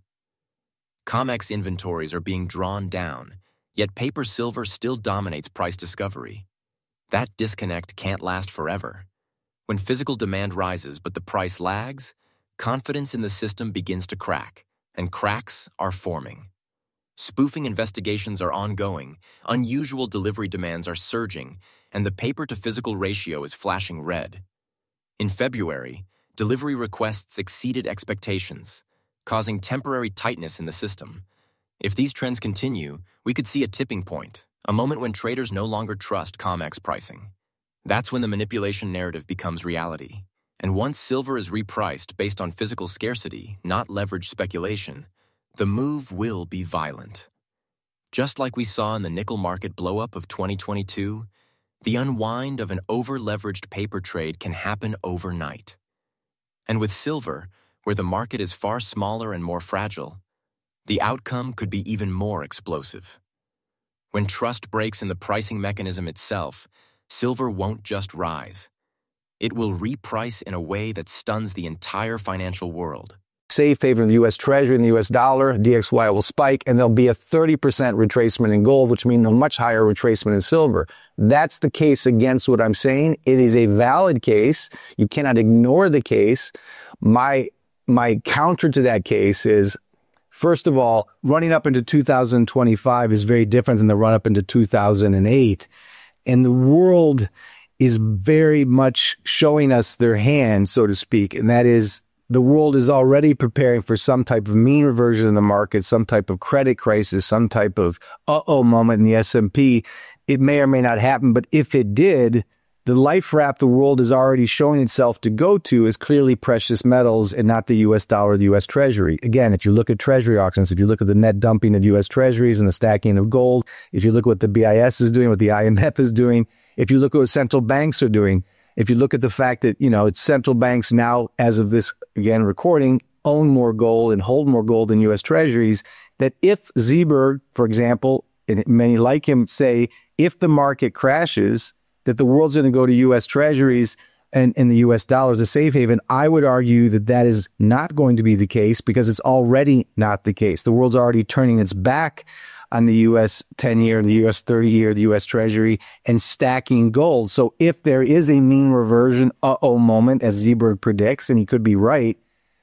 COMEX inventories are being drawn down, yet paper silver still dominates price discovery. That disconnect can't last forever. When physical demand rises but the price lags, confidence in the system begins to crack, and cracks are forming. Spoofing investigations are ongoing, unusual delivery demands are surging, and the paper-to-physical ratio is flashing red. In February, delivery requests exceeded expectations, causing temporary tightness in the system. If these trends continue, we could see a tipping point, a moment when traders no longer trust COMEX pricing. That's when the manipulation narrative becomes reality. And once silver is repriced based on physical scarcity, not leveraged speculation, the move will be violent. Just like we saw in the nickel market blow-up of twenty twenty-two, the unwind of an over-leveraged paper trade can happen overnight. And with silver, where the market is far smaller and more fragile, the outcome could be even more explosive. When trust breaks in the pricing mechanism itself, silver won't just rise. It will reprice in a way that stuns the entire financial world. Safe haven of the U S Treasury and the U S dollar, D X Y will spike, and there'll be a thirty percent retracement in gold, which means a much higher retracement in silver. That's the case against what I'm saying. It is a valid case. You cannot ignore the case. My, my counter to that case is, first of all, running up into two thousand twenty-five is very different than the run up into two thousand eight. And the world is very much showing us their hand, so to speak. And that is, the world is already preparing for some type of mean reversion in the market, some type of credit crisis, some type of uh-oh moment in the S and P. It may or may not happen, but if it did, the life raft the world is already showing itself to go to is clearly precious metals and not the U S dollar or the U S Treasury. Again, if you look at Treasury auctions, if you look at the net dumping of U S Treasuries and the stacking of gold, if you look at what the B I S is doing, what the I M F is doing, if you look at what central banks are doing, if you look at the fact that, you know, central banks now, as of this, again, recording, own more gold and hold more gold than U S Treasuries, that if Seeberg, for example, and many like him say, if the market crashes, that the world's going to go to U S Treasuries and, and the U S dollar as a safe haven, I would argue that that is not going to be the case because it's already not the case. The world's already turning its back on the U S ten-year, the U S thirty-year, the U S Treasury, and stacking gold. So if there is a mean reversion, uh-oh moment, as Seeberg predicts, and he could be right,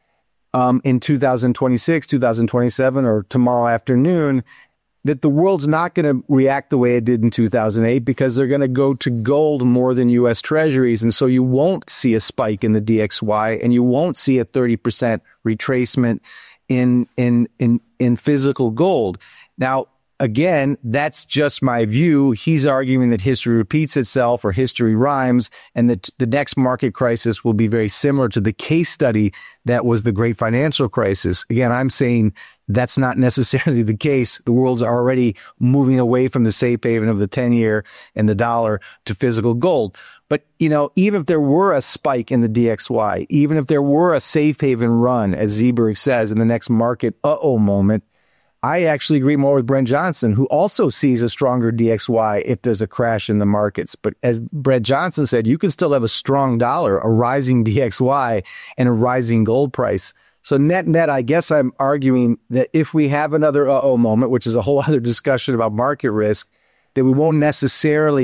um, in two thousand twenty-six, two thousand twenty-seven, or tomorrow afternoon, that the world's not going to react the way it did in two thousand eight because they're going to go to gold more than U S Treasuries. And so you won't see a spike in the D X Y and you won't see a thirty percent retracement in, in, in, in physical gold. Now, again, that's just my view. He's arguing that history repeats itself or history rhymes and that the next market crisis will be very similar to the case study that was the great financial crisis. Again, I'm saying that's not necessarily the case. The world's already moving away from the safe haven of the ten-year and the dollar to physical gold. But, you know, even if there were a spike in the D X Y, even if there were a safe haven run, as Seeberg says, in the next market uh-oh moment, I actually agree more with Brent Johnson, who also sees a stronger D X Y if there's a crash in the markets. But as Brent Johnson said, you can still have a strong dollar, a rising D X Y, and a rising gold price. So net net, I guess I'm arguing that if we have another uh-oh moment, which is a whole other discussion about market risk, that we won't necessarily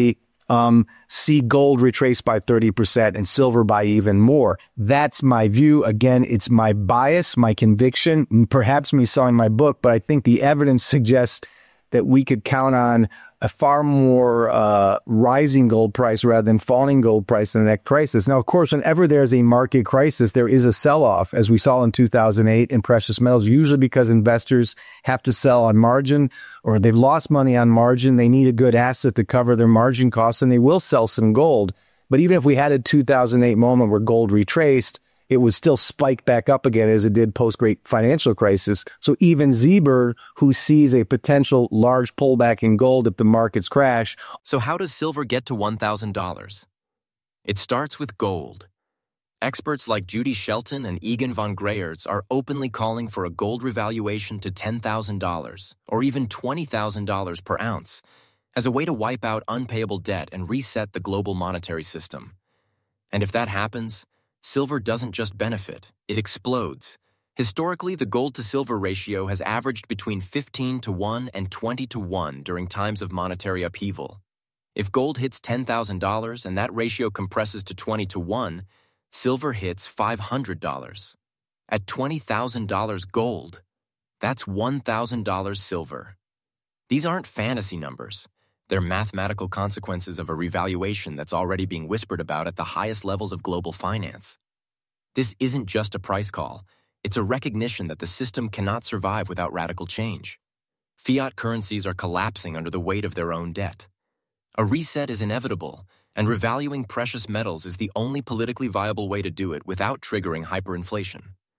um, see gold retraced by thirty percent and silver by even more. That's my view. Again, it's my bias, my conviction, perhaps me selling my book, but I think the evidence suggests that we could count on a far more uh, rising gold price rather than falling gold price in the next crisis. Now, of course, whenever there's a market crisis, there is a sell-off, as we saw in two thousand eight in precious metals, usually because investors have to sell on margin or they've lost money on margin. They need a good asset to cover their margin costs, and they will sell some gold. But even if we had a two thousand eight moment where gold retraced, it would still spike back up again as it did post-great financial crisis. So even Zieber, who sees a potential large pullback in gold if the markets crash. So how does silver get to one thousand dollars? It starts with gold. Experts like Judy Shelton and Egan von Greyerz are openly calling for a gold revaluation to ten thousand dollars or even twenty thousand dollars per ounce as a way to wipe out unpayable debt and reset the global monetary system. And if that happens, silver doesn't just benefit, it explodes. Historically, the gold-to-silver ratio has averaged between fifteen to one and twenty to one during times of monetary upheaval. If gold hits ten thousand dollars and that ratio compresses to twenty to one, silver hits five hundred dollars. At twenty thousand dollars gold, that's one thousand dollars silver. These aren't fantasy numbers. They're mathematical consequences of a revaluation that's already being whispered about at the highest levels of global finance. This isn't just a price call. It's a recognition that the system cannot survive without radical change. Fiat currencies are collapsing under the weight of their own debt. A reset is inevitable, and revaluing precious metals is the only politically viable way to do it without triggering hyperinflation.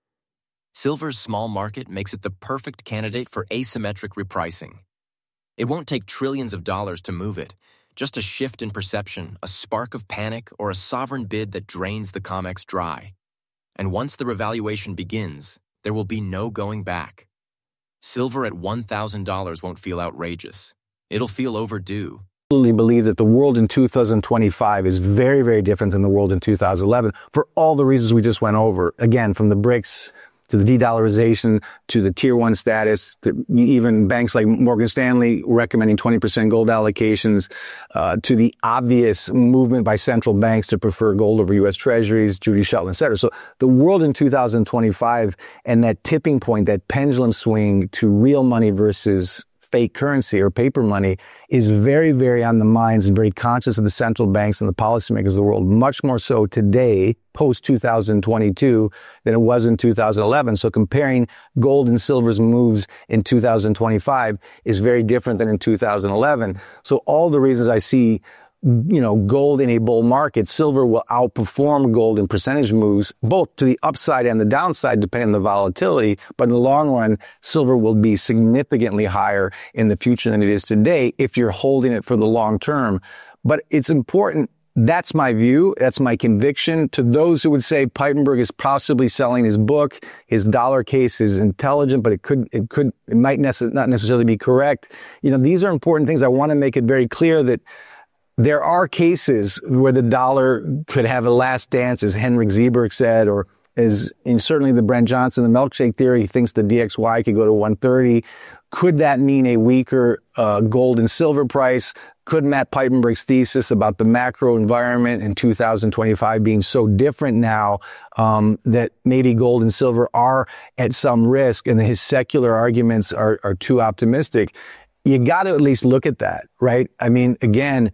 Silver's small market makes it the perfect candidate for asymmetric repricing. It won't take trillions of dollars to move it, just a shift in perception, a spark of panic, or a sovereign bid that drains the COMEX dry. And once the revaluation begins, there will be no going back. Silver at one thousand dollars won't feel outrageous. It'll feel overdue. I absolutely believe that the world in two thousand twenty-five is very, very different than the world in two thousand eleven for all the reasons we just went over. Again, from the BRICS to the de-dollarization, to the tier one status, to even banks like Morgan Stanley recommending twenty percent gold allocations, uh, to the obvious movement by central banks to prefer gold over U S treasuries, Judy Shelton, et cetera. So the world in two thousand twenty-five and that tipping point, that pendulum swing to real money versus fake currency or paper money is very, very on the minds and very conscious of the central banks and the policymakers of the world, much more so today, post two thousand twenty-two, than it was in two thousand eleven. So comparing gold and silver's moves in two thousand twenty-five is very different than in two thousand eleven. So all the reasons I see you know, gold in a bull market, silver will outperform gold in percentage moves, both to the upside and the downside, depending on the volatility. But in the long run, silver will be significantly higher in the future than it is today if you're holding it for the long term. But it's important. That's my view. That's my conviction. To those who would say Peipenberg is possibly selling his book, his dollar case is intelligent, but it could, it could, it might nece- not necessarily be correct. You know, these are important things. I want to make it very clear that there are cases where the dollar could have a last dance, as Henrik Zieber said, or as in certainly the Brent Johnson, the milkshake theory, he thinks the D X Y could go to one thirty. Could that mean a weaker uh, gold and silver price? Could Matt Peipenberg's thesis about the macro environment in two thousand twenty-five being so different now um, that maybe gold and silver are at some risk and his secular arguments are, are too optimistic? You got to at least look at that, right? I mean, again,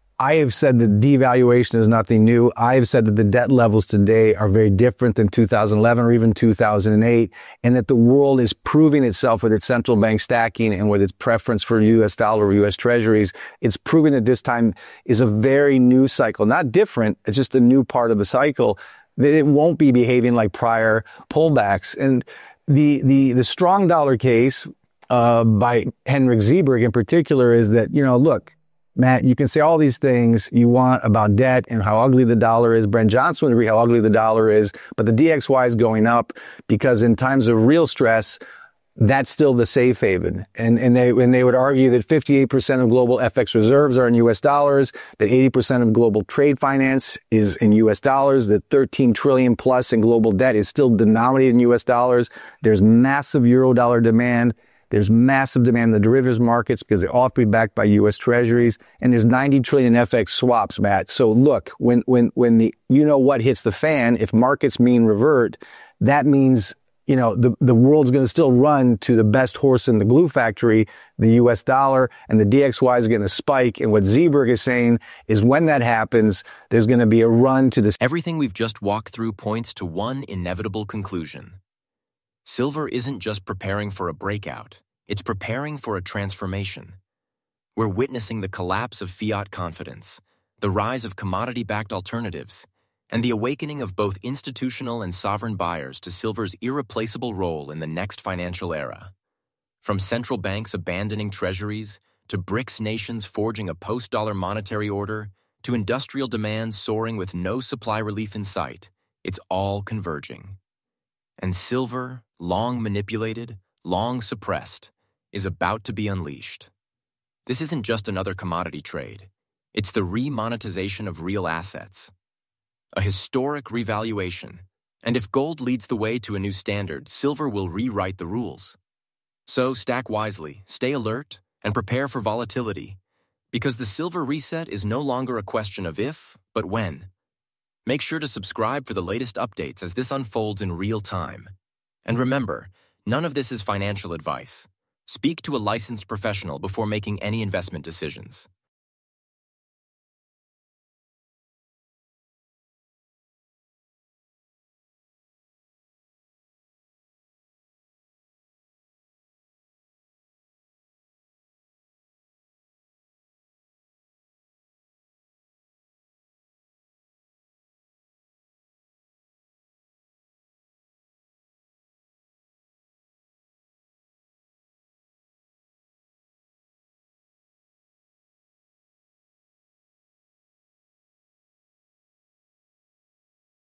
I have said that devaluation is nothing new. I have said that the debt levels today are very different than two thousand eleven or even two thousand eight, and that the world is proving itself with its central bank stacking and with its preference for U S dollar or U S treasuries. It's proving that this time is a very new cycle, not different. It's just a new part of the cycle, that it won't be behaving like prior pullbacks. And the, the, the strong dollar case, uh, by Henrik Zieber in particular is that, you know, look, Matt, you can say all these things you want about debt and how ugly the dollar is. Brent Johnson would agree how ugly the dollar is, but the D X Y is going up because in times of real stress, that's still the safe haven. And, and they, and they would argue that fifty-eight percent of global F X reserves are in U S dollars, that eighty percent of global trade finance is in U S dollars, that thirteen trillion plus in global debt is still denominated in U S dollars. There's massive euro dollar demand. There's massive demand in the derivatives markets because they all have to be backed by U S Treasuries. And there's ninety trillion F X swaps, Matt. So look, when, when, when the, you know what hits the fan, if markets mean revert, that means, you know, the, the world's going to still run to the best horse in the glue factory, the U S dollar, and the D X Y is going to spike. And what Zeeberg is saying is when that happens, there's going to be a run to this. Everything we've just walked through points to one inevitable conclusion. Silver isn't just preparing for a breakout, it's preparing for a transformation. We're witnessing the collapse of fiat confidence, the rise of commodity-backed alternatives, and the awakening of both institutional and sovereign buyers to silver's irreplaceable role in the next financial era. From central banks abandoning treasuries, to BRICS nations forging a post-dollar monetary order, to industrial demand soaring with no supply relief in sight, it's all converging. And silver, long manipulated, long suppressed, is about to be unleashed. This isn't just another commodity trade. It's the remonetization of real assets. A historic revaluation. And if gold leads the way to a new standard, silver will rewrite the rules. So stack wisely, stay alert, and prepare for volatility. Because the silver reset is no longer a question of if, but when. Make sure to subscribe for the latest updates as this unfolds in real time. And remember, none of this is financial advice. Speak to a licensed professional before making any investment decisions.